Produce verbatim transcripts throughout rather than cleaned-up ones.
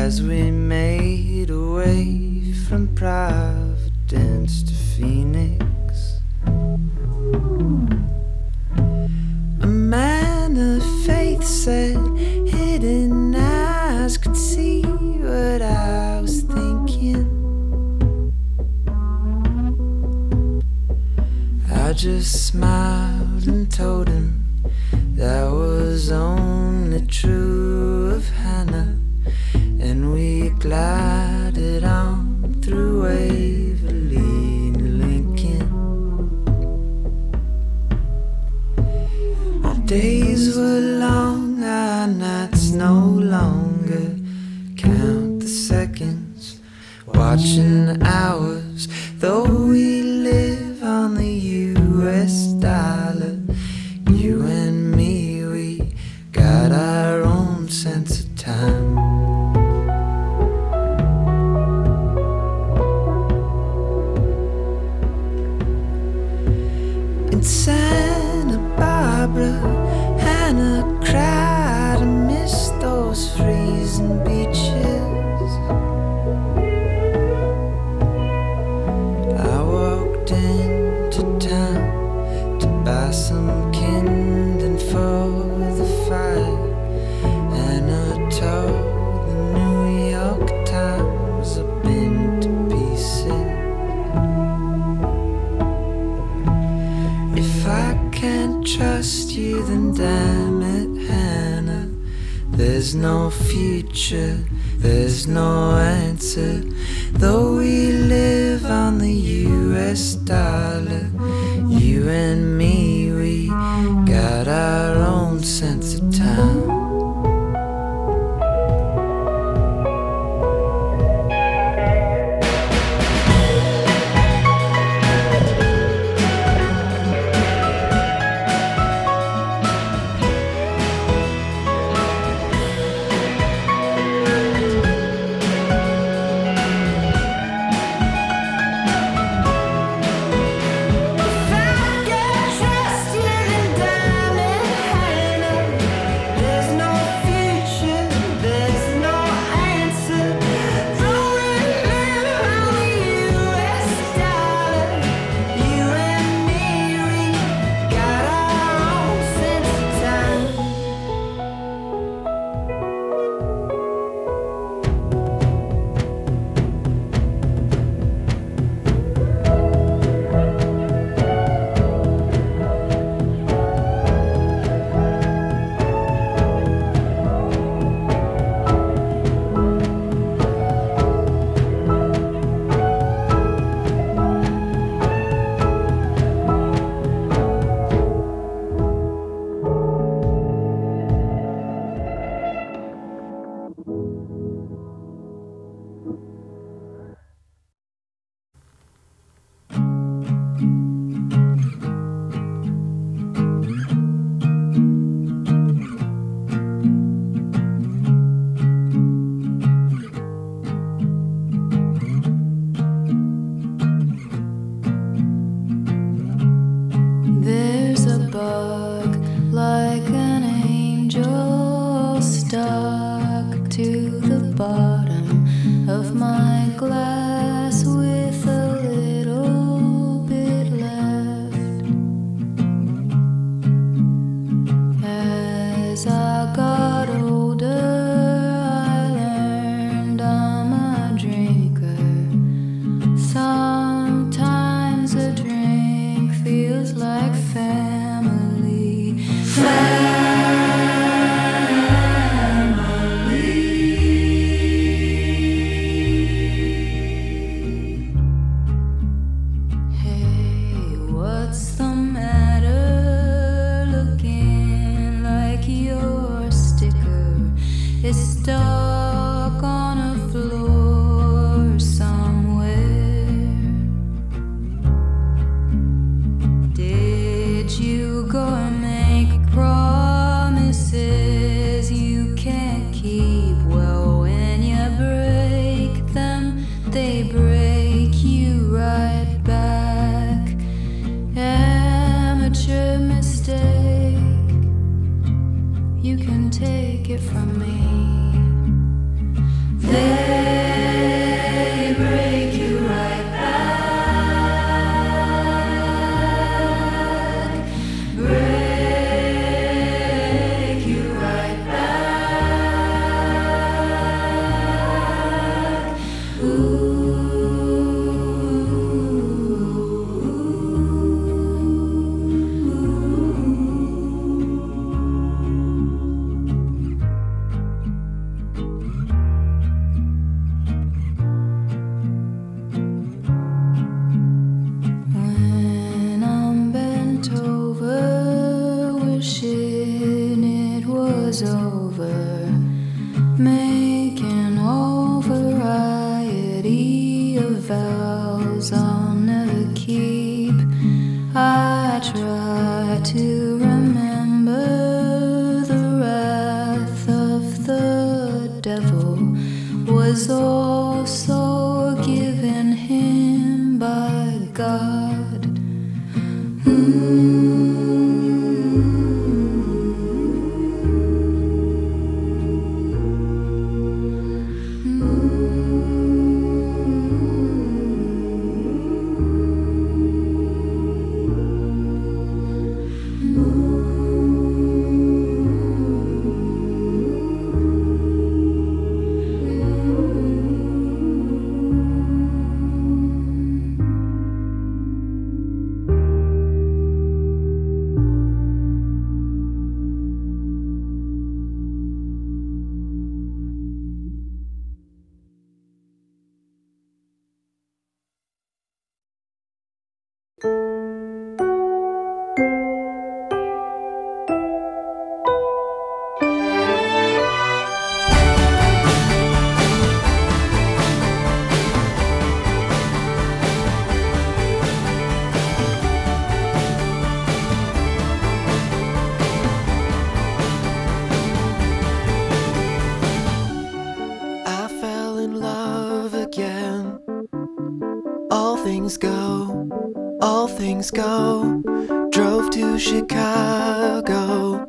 as we made our way from Providence to Phoenix. A man of faith said hidden eyes could see what I was thinking. I just smiled and told him that was only true of Hannah, and we glided on through Waverly and Lincoln. Our days were long, our nights no longer. Count the seconds, watching the hours, though we live on the U S dollar. You and me, we got our own sense of time. In Santa Barbara, Hannah cried and missed those freezing beaches. I walked into town to buy some kindling for the fire, and I told the New York Times I've been to pieces. If I can't trust you, then damn it, Hannah, there's no future, there's no answer. Though we live on the U S dollar, you and me, we got our own sense of time. You can take it from me. making all variety of vows I'll never keep. I try to remember the wrath of the devil was also given him by God. Mm. Go, all things go. Drove to Chicago.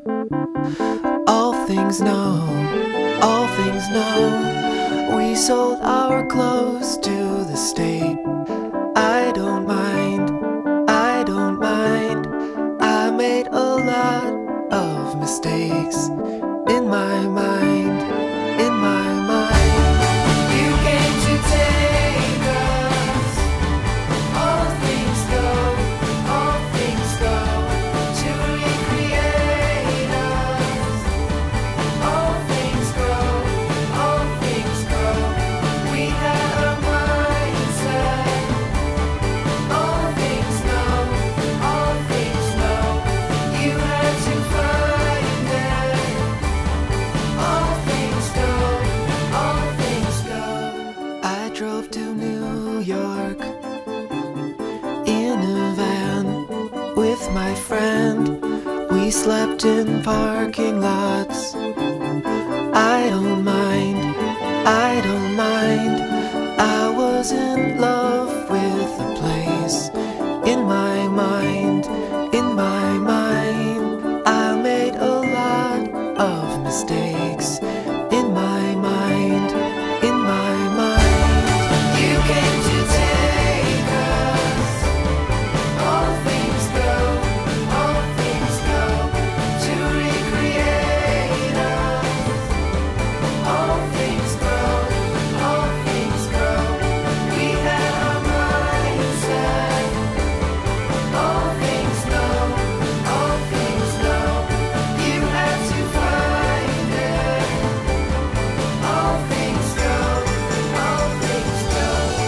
All things know, all things know. We sold our clothes to the state. I don't mind, I don't mind. I made a lot of mistakes in my mind, in my mind. You came to take us. All things go, all things go, to recreate us. All things grow, all things grow. We had a mindset. All things know, all things know. You had to find it. All things go, all things go. I drove to New York in a van with my friend. We slept in parking lots. I don't mind, I don't mind. I was in love with the place. In my mind, in my mind. I made a lot of mistakes. In my mind, in my mind. You came to take us. All things go, all things go, to recreate us. All things grow, all things grow. We had our mindset. All things know, all things know. You had to find it. All things go, all things go.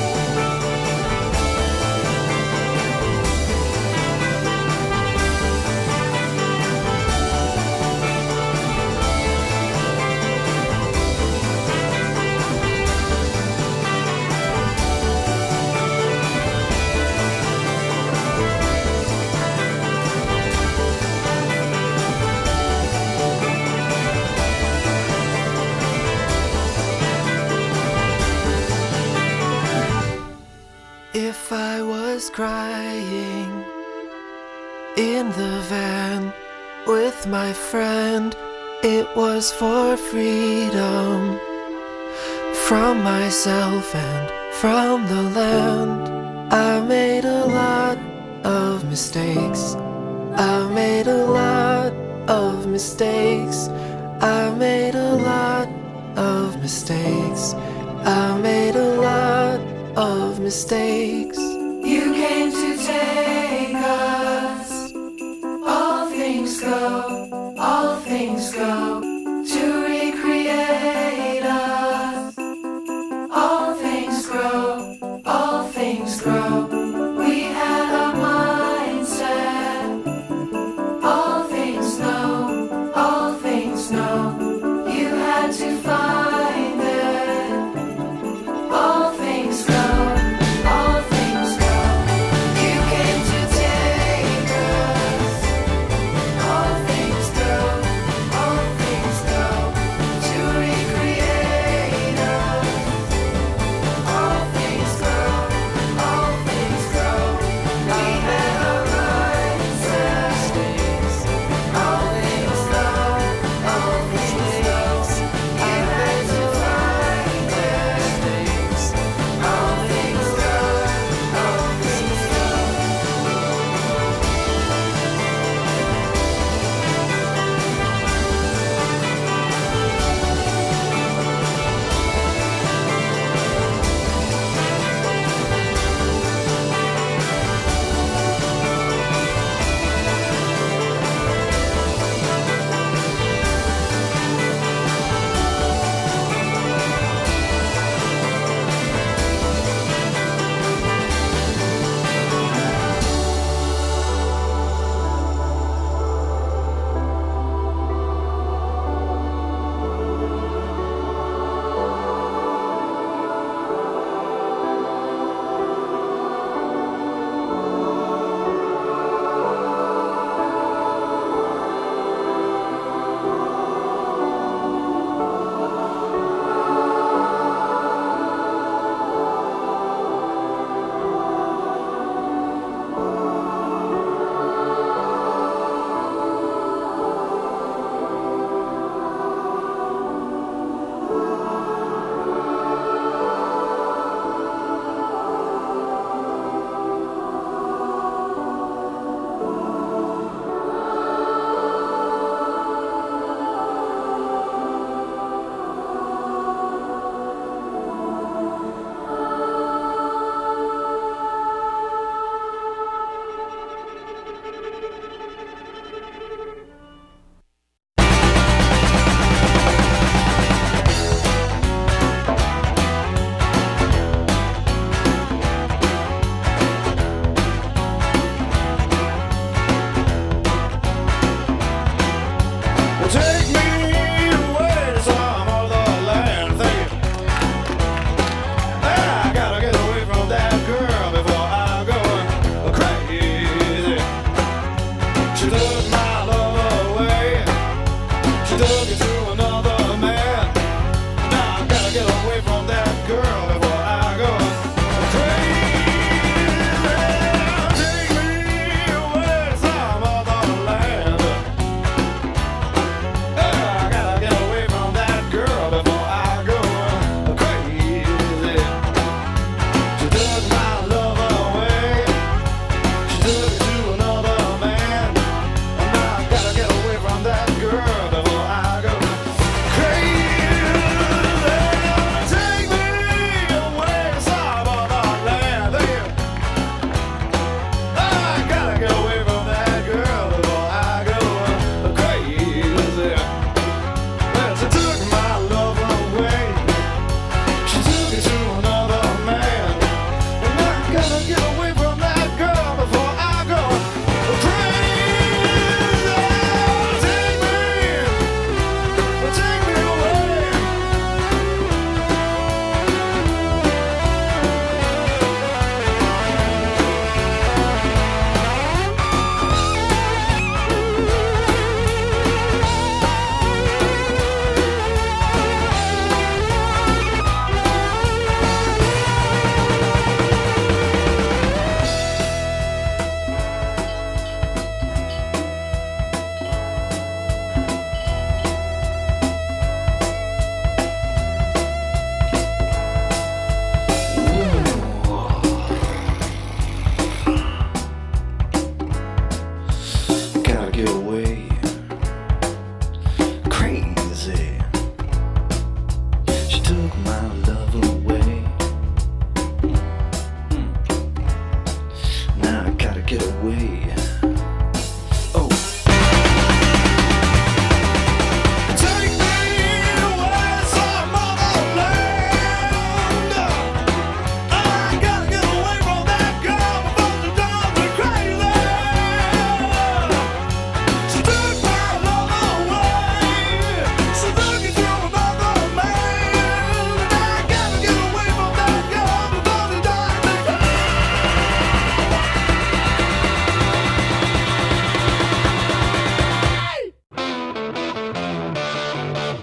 If I was crying in the van with my friend, it was for freedom from myself and from the land. I made a lot of mistakes. I made a lot of mistakes. I made a lot of mistakes. I made a lot of mistakes. You came to take us. All things go, all things go, to recreate us. All things grow, all things grow. We had a mindset. All things know, all things know. You had to find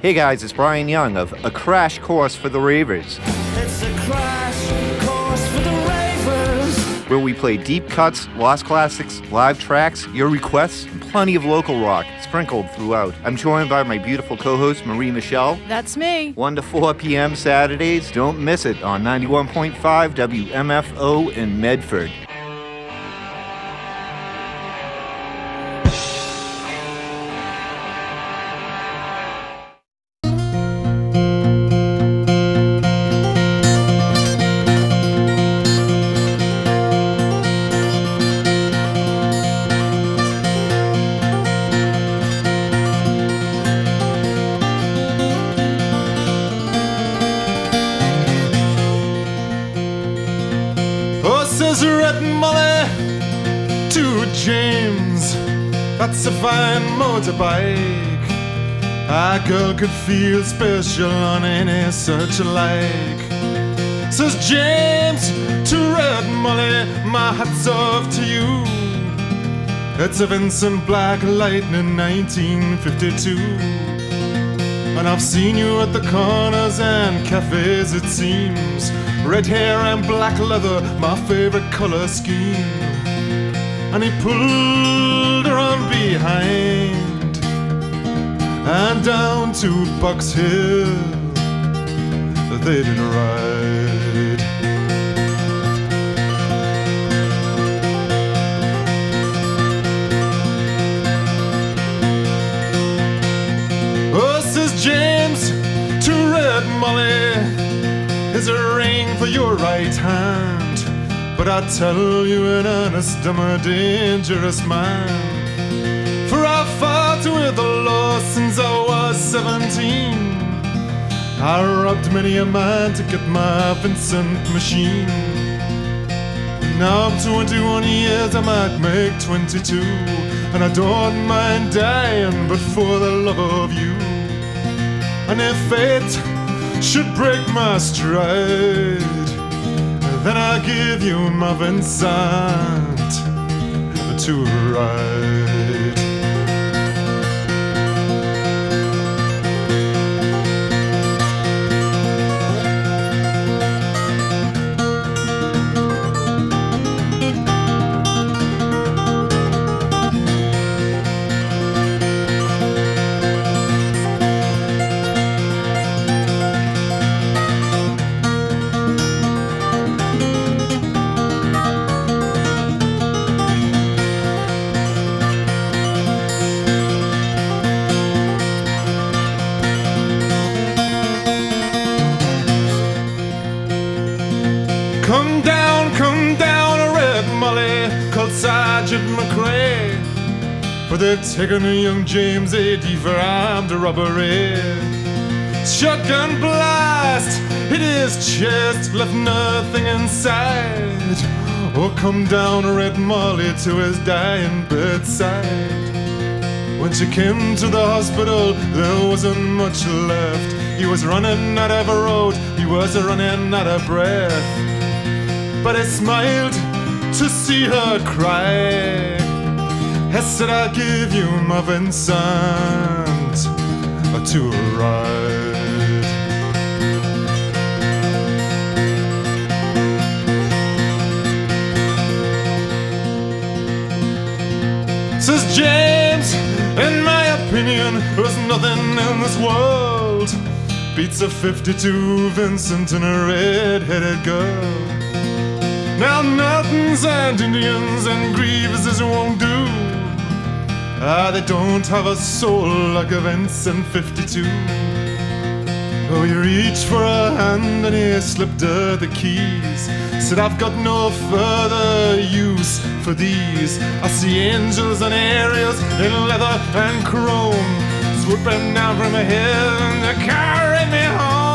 Hey guys, it's Brian Young of A Crash Course for the Ravers. It's a crash course for the ravers. Where we play deep cuts, lost classics, live tracks, your requests, and plenty of local rock sprinkled throughout. I'm joined by my beautiful co-host Marie Michelle. That's me. one to four p.m. Saturdays. Don't miss it on ninety-one point five W M F O in Medford. That's a fine motorbike. A girl could feel special on any such like. Says James to Red Molly, my hat's off to you. It's a Vincent Black Lightning nineteen fifty-two. And I've seen you at the corners and cafes, it seems. Red hair and black leather, my favorite color scheme. And he pulled her on behind and down to Box Hill they did ride. Oh, says James to Red Molly, is a ring for your right hand. But I tell you in earnest, I'm a dangerous man. For I fought with the law since I was seventeen. I robbed many a man to get my Vincent machine. Now I'm twenty-one years, I might make twenty-two. And I don't mind dying, but for the love of you. And if fate should break my stride, then I'll give you my Vincent to ride. Come down, come down, Red Molly, called Sergeant McRae. For they've taken a young James A D for armed robbery. Shotgun blast hit his chest, left nothing inside. Oh, come down, Red Molly, to his dying bedside. When she came to the hospital, there wasn't much left. He was running out of a road, he was running out of breath. But I smiled to see her cry. I said, I'll give you my Vincent to ride. Says James, in my opinion, there's nothing in this world beats a fifty-two Vincent and a red-headed girl. Now mountains and Indians and Grievases won't do. Ah, they don't have a soul like a Vincent fifty-two. Oh, he reached for her hand and he slipped her the keys. Said, I've got no further use for these. I see angels and aerials in leather and chrome, swooping down from heaven to carry me home.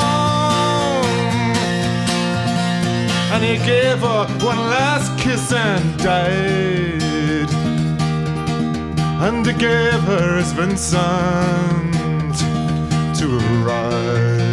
And he gave her one last kiss and died. And he gave her his Vincent to ride.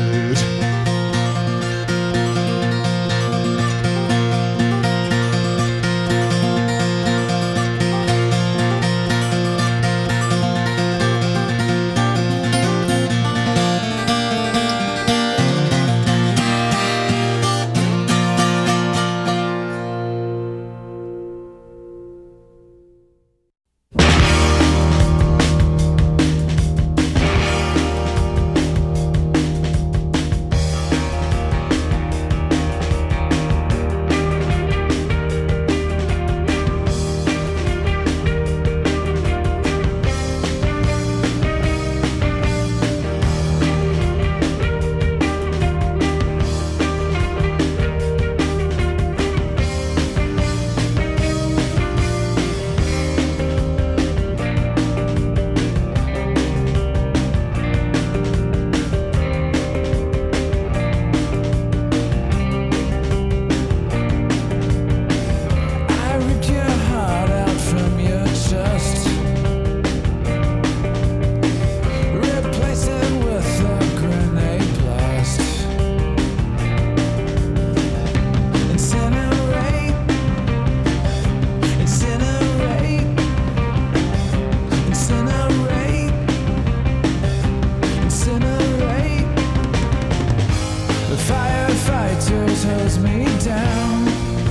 water tears me down.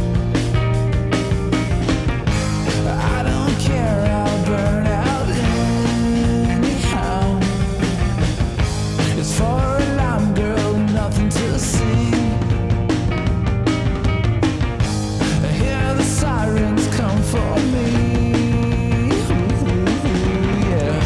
I don't care, I'll burn out anyhow. It's for a lime girl, nothing to see. I hear the sirens come for me. Ooh, yeah.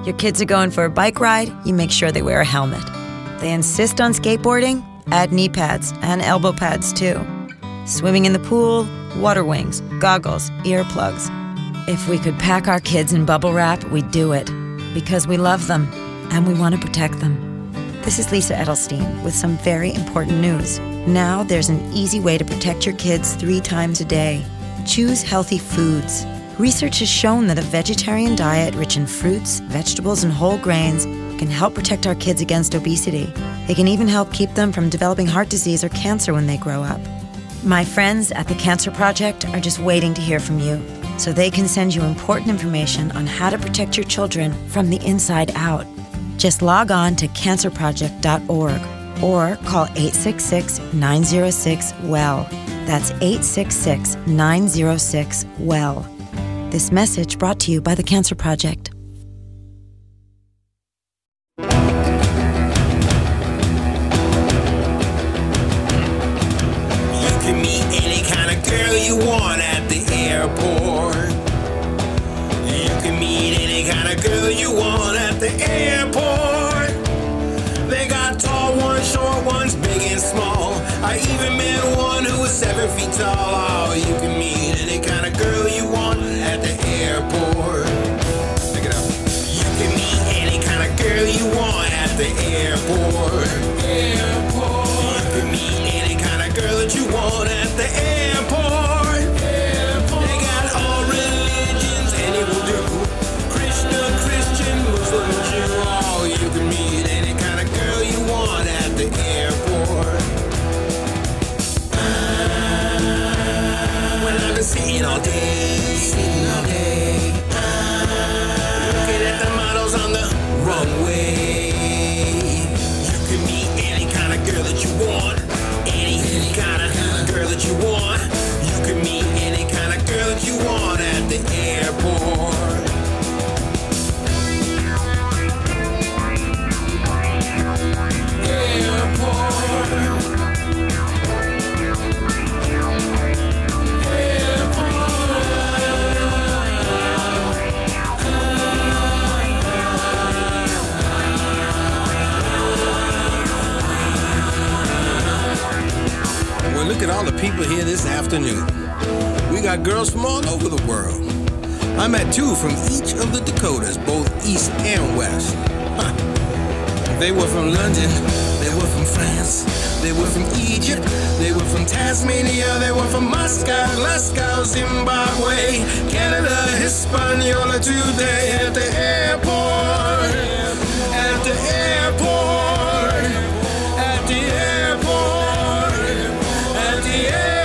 Your kids are going for a bike ride, you make sure they wear a helmet. They insist on skateboarding, add knee pads and elbow pads too. Swimming in the pool, water wings, goggles, earplugs. If we could pack our kids in bubble wrap, we'd do it. Because we love them and we want to protect them. This is Lisa Edelstein with some very important news. Now there's an easy way to protect your kids three times a day. Choose healthy foods. Research has shown that a vegetarian diet rich in fruits, vegetables, and whole grains can help protect our kids against obesity. It can even help keep them from developing heart disease or cancer when they grow up. My friends at the Cancer Project are just waiting to hear from you, so they can send you important information on how to protect your children from the inside out. Just log on to cancer project dot org or call eight six six, nine zero six, W E L L. That's eight six six, nine zero six, W E L L. This message brought to you by the Cancer Project. You can meet any kind of girl you want at the airport. You can meet any kind of girl you want at the airport. They got tall ones, short ones, big and small. I even met one who was seven feet tall. Oh, you can meet any kind of girl you want at the airport. Pick it up. You can meet any kind of girl you want at the airport. Airport. You can meet any kind of girl that you want at the airport. Airport. They got all religions and it will do. Krishna, Christian, Muslim, Jew. Oh, you can meet any kind of girl you want at the airport. When I've been sitting all day, sitting all day, looking at the models on the runway. You can meet any kind of girl that you want, any, any kind of girl that you want. You can meet any kind of girl that you want at the airport. Well, look at all the people here this afternoon. We got girls from all over the world. I met two from each of the Dakotas, both east and west. Huh. They were from London, they were from France, they were from Egypt, they were from Tasmania, they were from Moscow, Glasgow, Zimbabwe, Canada, Hispaniola. Today at the airport, at the airport, at the airport, at the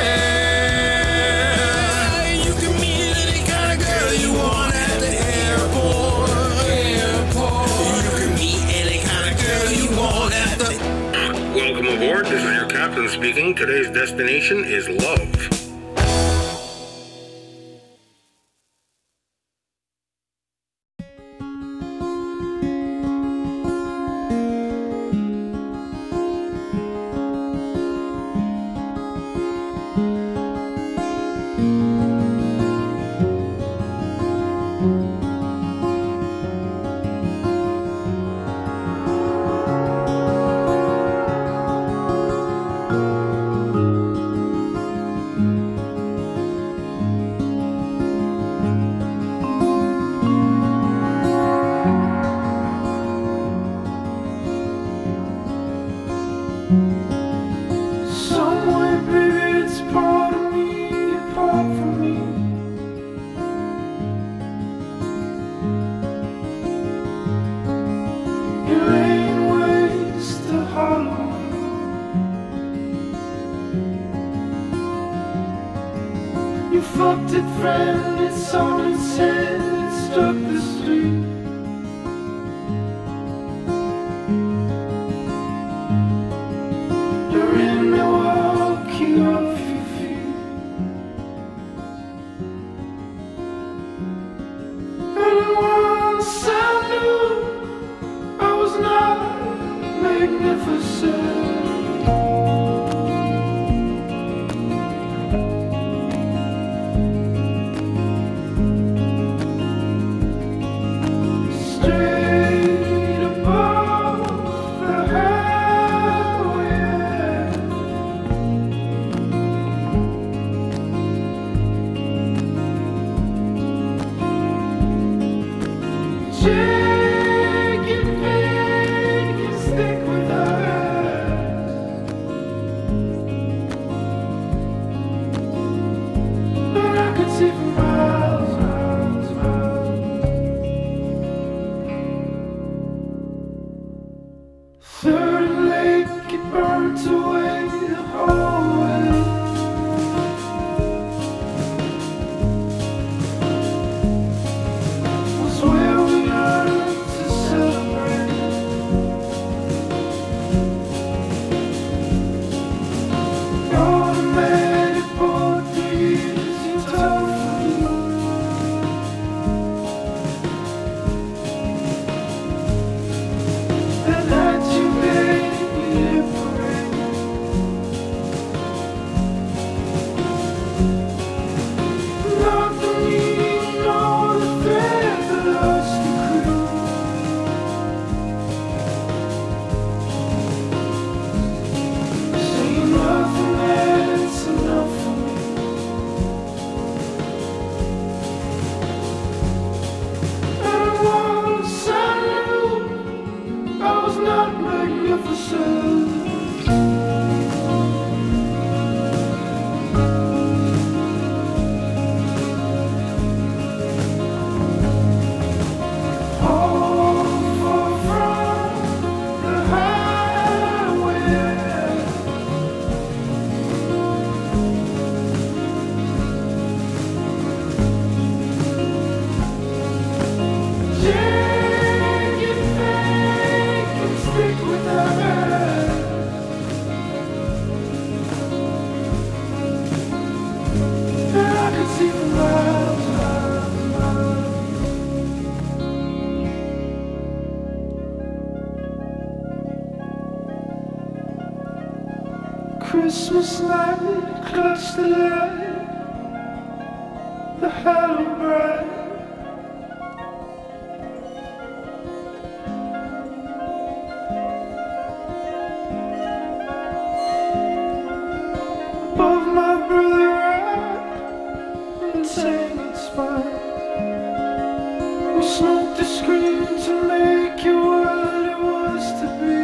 air. You can meet any kind of girl you want at the airport. Airport. You can meet any kind of girl you want at the. Welcome aboard. This is your captain speaking. Today's destination is love. Somewhere, baby, it's part of me, apart from me. It ain't ways to hollow. You fucked it, friend, it's on its head, it struck the street. You're in Milwaukee off your feet. And once I knew I was not magnificent. Straight magnificent. Christmas night, clutch the light, the hollow bright. Above my brother right, entangled spine. We smoked the screen to make you what it was to be.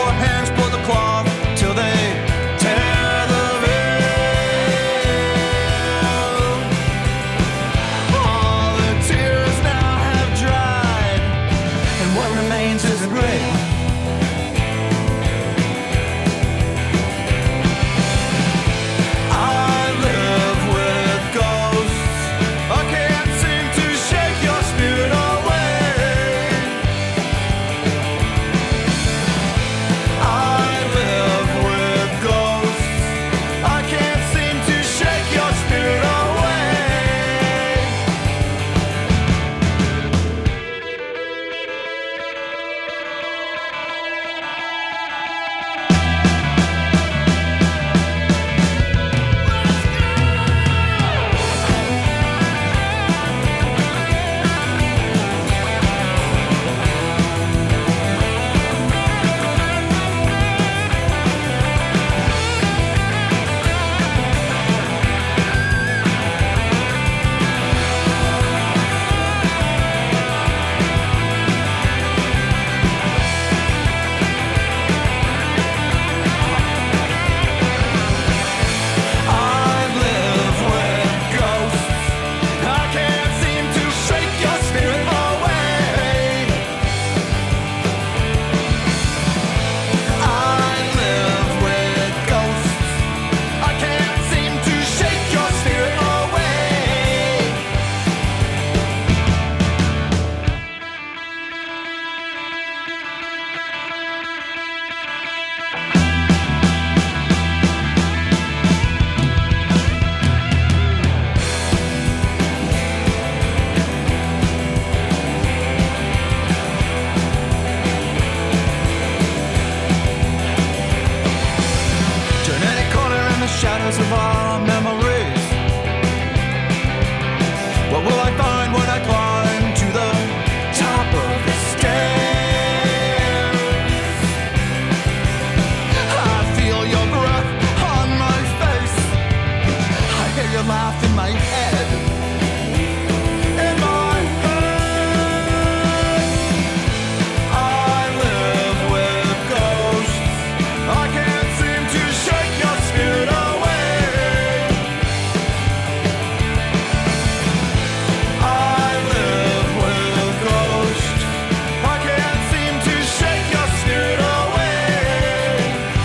Four hands pull the cloth till they tear the veil. shadows of our memories. What will I find when I climb to the top of the stairs? I feel your breath on my face. I hear your laugh in my head. In my head, I live with ghosts. I can't seem to shake your spirit away. I live with ghosts. I can't seem to shake your spirit away.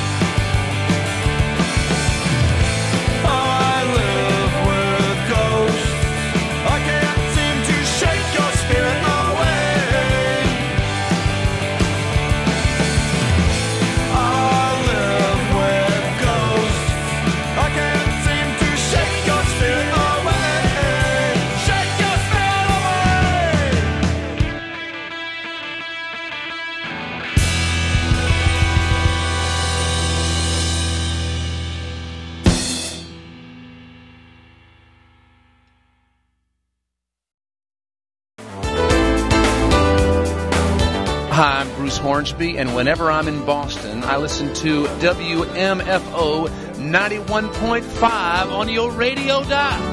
I live with ghosts. I can't seem to shake your spirit away. I live with ghosts. I can't seem to shake your spirit away. Shake your spirit away. Hi, I'm Bruce Hornsby, and whenever I'm in Boston, I listen to W M F O ninety-one point five on your radio dial.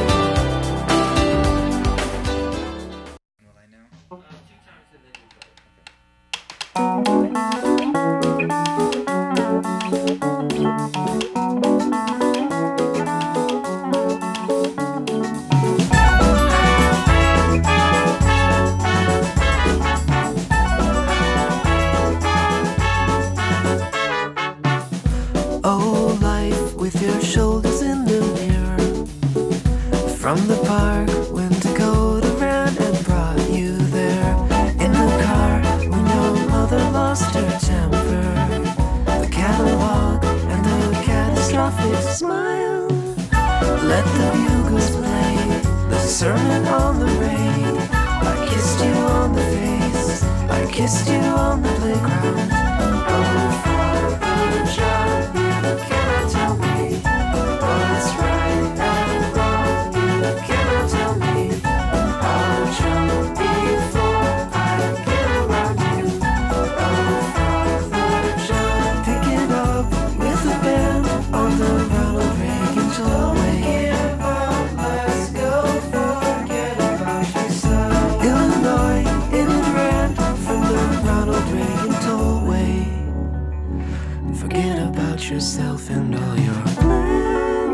Oh, life with your shoulders in the mirror. From the park when Dakota ran and brought you there. In the car when your mother lost her temper. The catalog and the catastrophic smile. Let the bugles play the sermon on the rain. I kissed you on the face. I kissed you on the playground. Oh, Father John, you cannot tell me what's right and wrong. You cannot tell me I'll jump before I get around you. Oh, Father John, pick it up with a band on the Ronald Reagan tollway. Give up, let's go, forget about yourself. Illinois, it ran from the Ronald Reagan tollway. Forget about yourself and all your plans.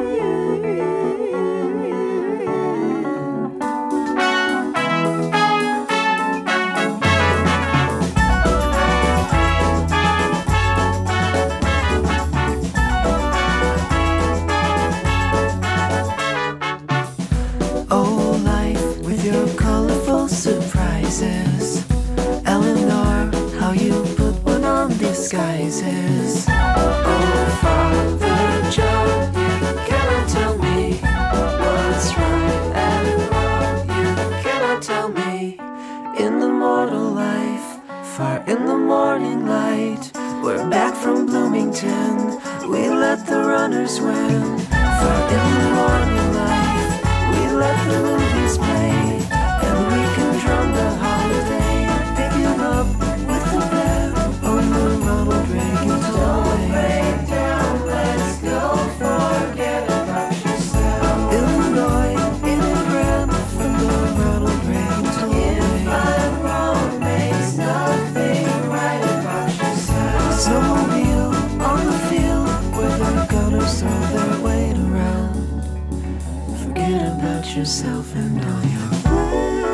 Oh, life with your colorful surprises. Eleanor, how you put one on disguises. Oh, Father John, you cannot tell me what's right and wrong. You cannot tell me. In the mortal life, far in the morning light, we're back from Bloomington. We let the runners win. Far in the morning light, we let the movies play, and we can drum the holiday. Pick it up with the band on the Ronald Reagan tollway. Break down, let's go, forget about yourself. Illinois, it ran from the Ronald Reagan tollway. If I'm wrong, makes nothing right about yourself. Snowmobile on the field where the gunners throw their weight around. Forget about yourself and all your plans.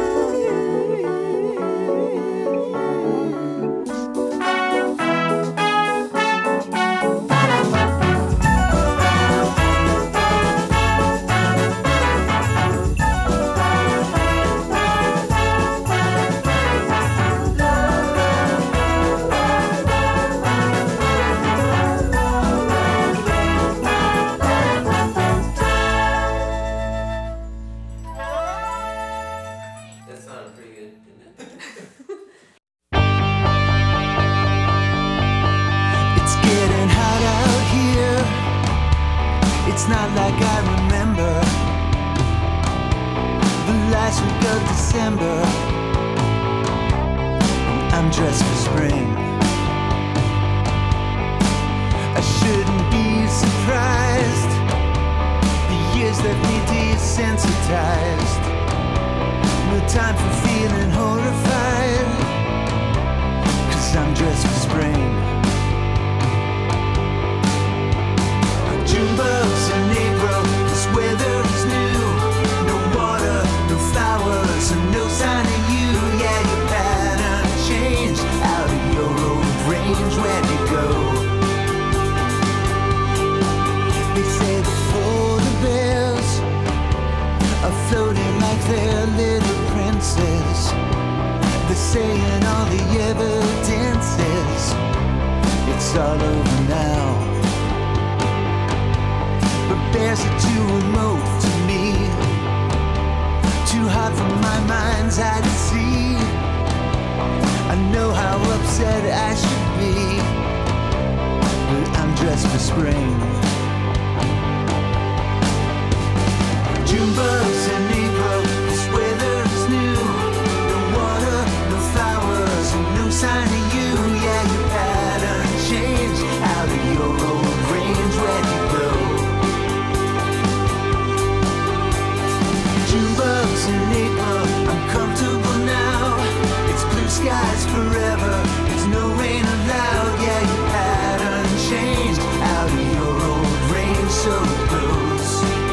It's not like I remember the last week of December. I'm dressed for spring. I shouldn't be surprised. The years left me desensitized. No time for feeling horrified, 'cause I'm dressed for spring. June bugs in April, this weather is new. No water, no flowers, and no sign of you. Yeah, your pattern changed out of your old range. Where'd you go? They say the polar bears are floating like they're little princes. They're saying all the evidence is it's all over now. But bears are too remote to me, too hard for my mind's eye to see. I know how upset I should be, but I'm dressed for spring. June bugs in April, this weather is new. No water, no flowers, and no sign of you. Yeah, your pattern changed out of your old range. Where'd you go? June bugs in April, I'm comfortable now. It's blue skies forever, there's no rain allowed. Yeah, your pattern changed out of your old range. So it goes.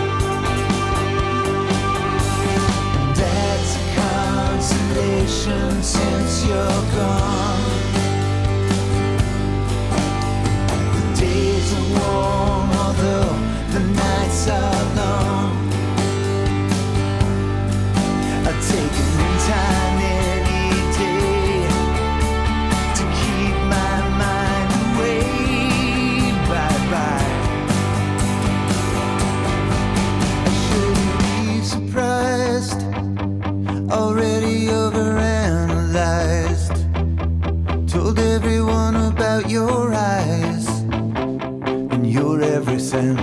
That's a consolation since you're gone. The days are warm, although the nights are long. I'll take a new time any day to keep my mind away. Bye-bye. I shouldn't be surprised, already overanalyzed. Told everyone about your eyes and your everything.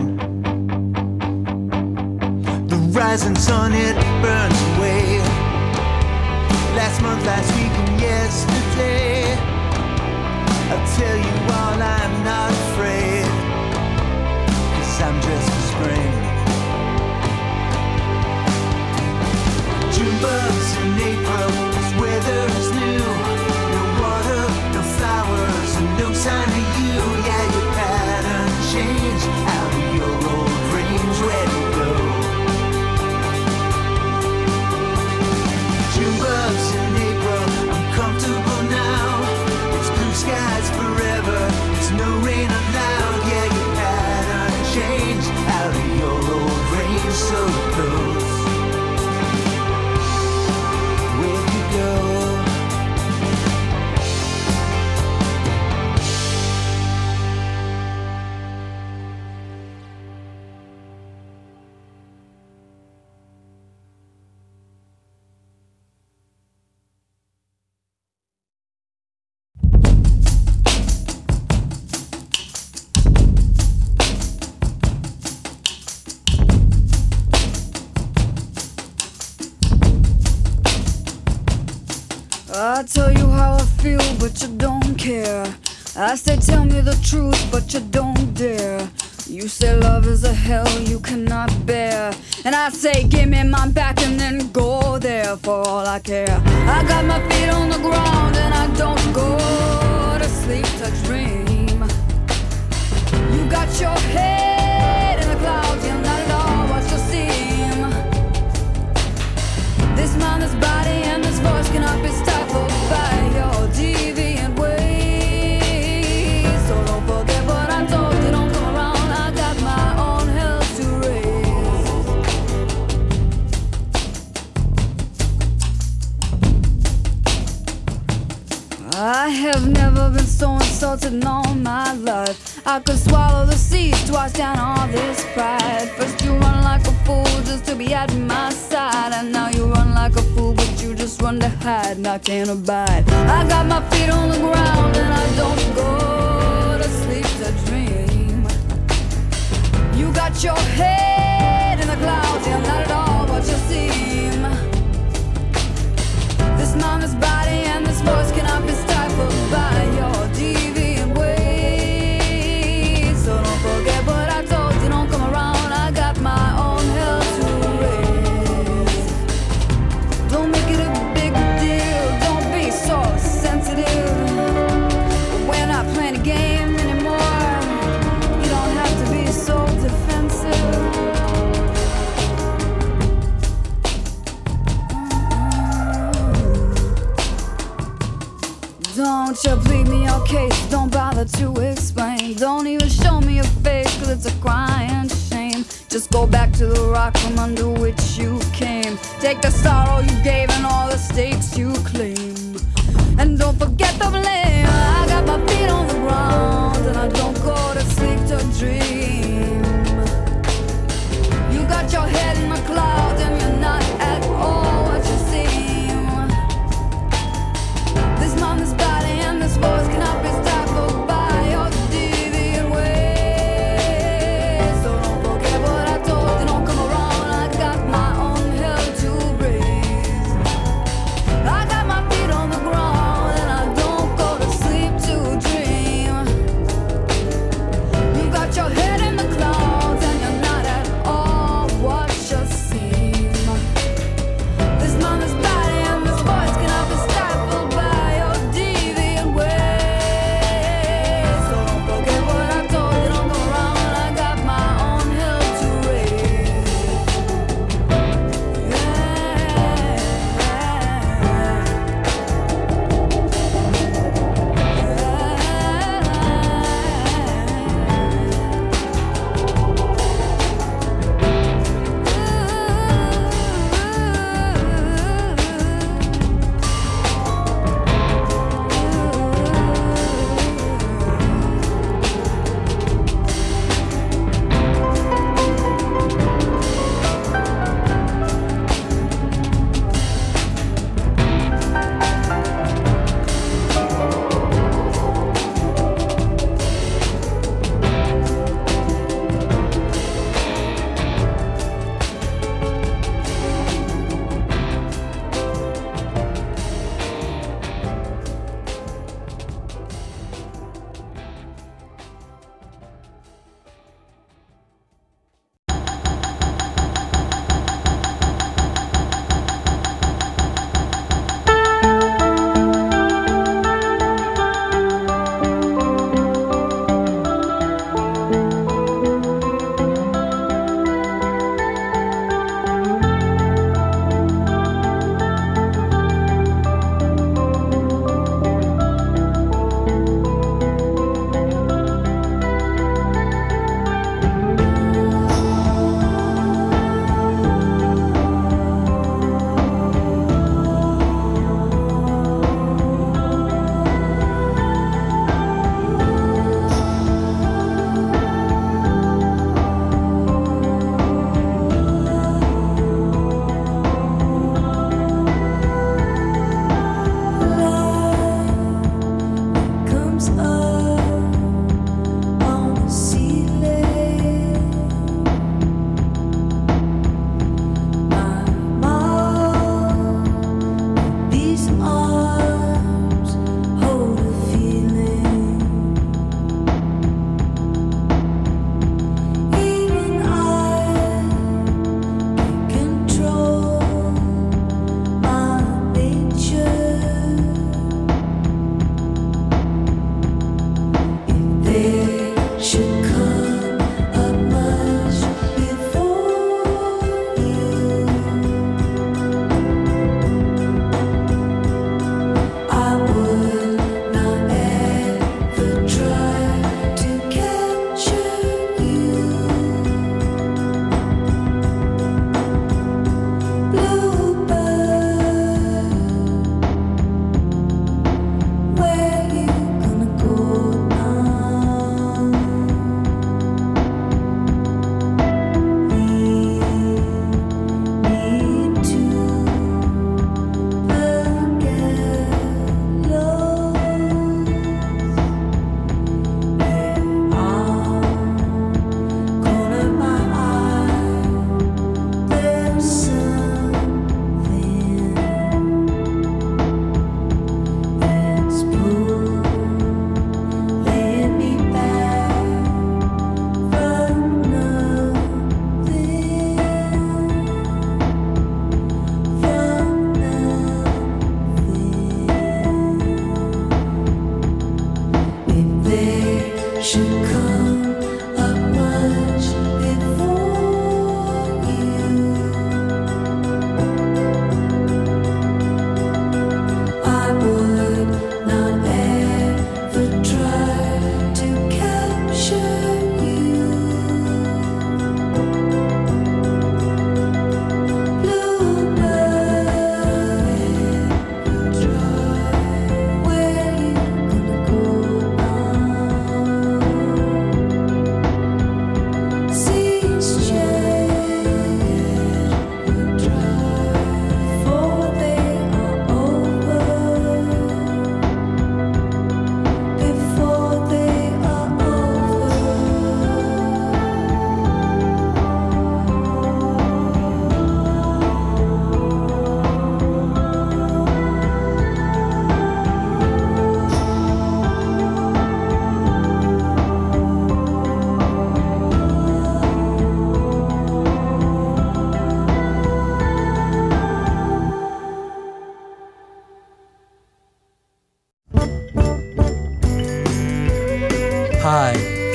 The rising sun, it burns away. Last month, last week, and yesterday. I'll tell you all, I'm not afraid, 'cause I'm dressed for spring. June bugs in April, this weather is new. No water, no flowers, and no sign of you. Yeah, your pattern changed out of your old range. Where'd you go? June bugs in April, I'm comfortable now. It's blue skies forever, there's no rain allowed. Yeah, your pattern changed out of your old range. So it goes. Where'd you go? I tell you how I feel, but you don't care. I say tell me the truth, but you don't dare. You say love is a hell you cannot bear, and I say give me my back and then go there for all I care. I got my feet on the ground and I don't go to sleep to dream. You got your head in the clouds, you're not at all what you seem. This mind, this body, and this voice cannot be stifled by your deviant ways. So don't forget what I told you, don't come around. I got my own hell to raise. I have never been so insulted in all my life. I could swallow the seas to wash down all this pride. First you run like a fool just to be at my side, and now you run like a fool but you just run to hide, and I can't abide. I got my feet on the ground and I don't go to sleep to dream. You got got your head in the clouds, you're not at all what you seem. This mama's body and this voice cannot be stifled by your deviant ways. So don't forget what I told you, don't come around, I got my own hell to raise. Don't make it a big deal, don't be so sensitive. We're not playing a game anymore, you don't have to be so defensive. Don't you plead me your case, don't bother to explain. Don't even show me your face, cause it's a crying shame. Just go back to the rock from under which you came. Take the sorrow you gave and all the stakes you claim. And don't forget the blame, I got my feet on the ground and I don't go to sleep to dream. You got your head in the clouds and you're not at all what you seem. This mama's body and this voice cannot be stifled by your deviant ways. So don't forget what I told you, don't come around, I got my own hell to raise. I got my feet on the ground and I don't go to sleep to dream.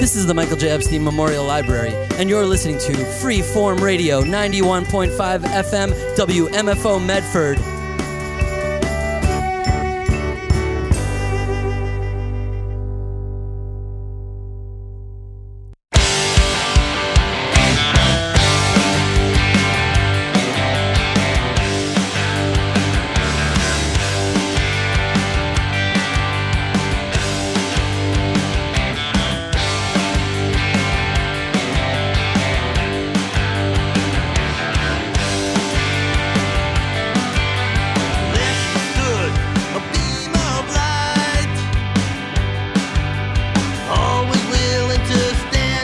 This is the Michael J. Epstein Memorial Library, and you're listening to Freeform Radio, ninety-one point five F M, W M F O Medford.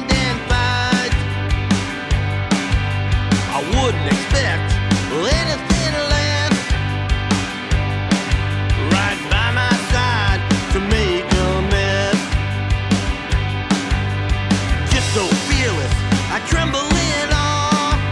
Wouldn't expect anything